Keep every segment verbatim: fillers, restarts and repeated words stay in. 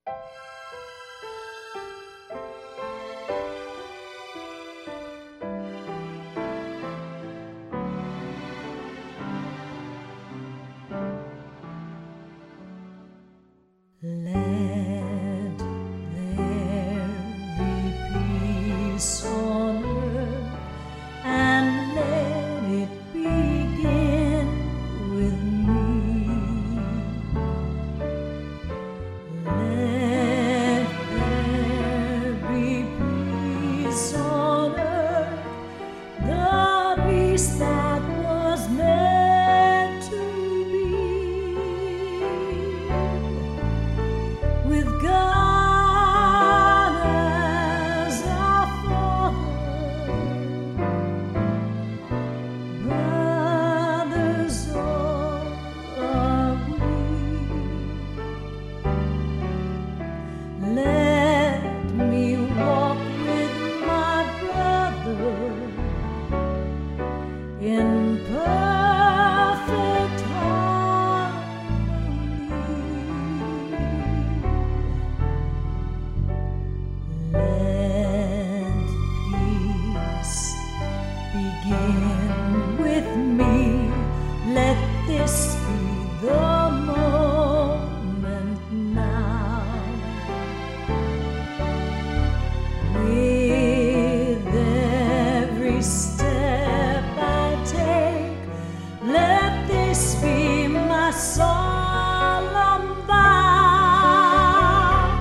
Let there be peace on earth, and let it begin with me. Let there be peace on earth, the peace that was meant to be, with God as our Father, brothers all are we. Let me walk with my brother in perfect harmony. Let peace begin with me. Let this be the moment now. With every step I take, let this be my solemn vow,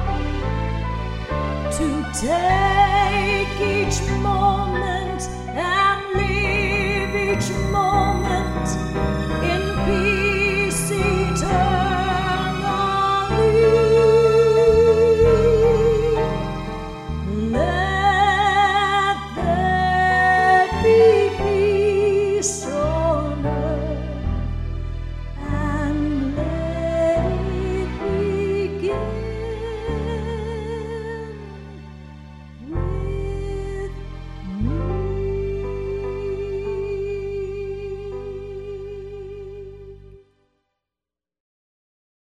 to take each moment and live each moment in peace eternally. Let there be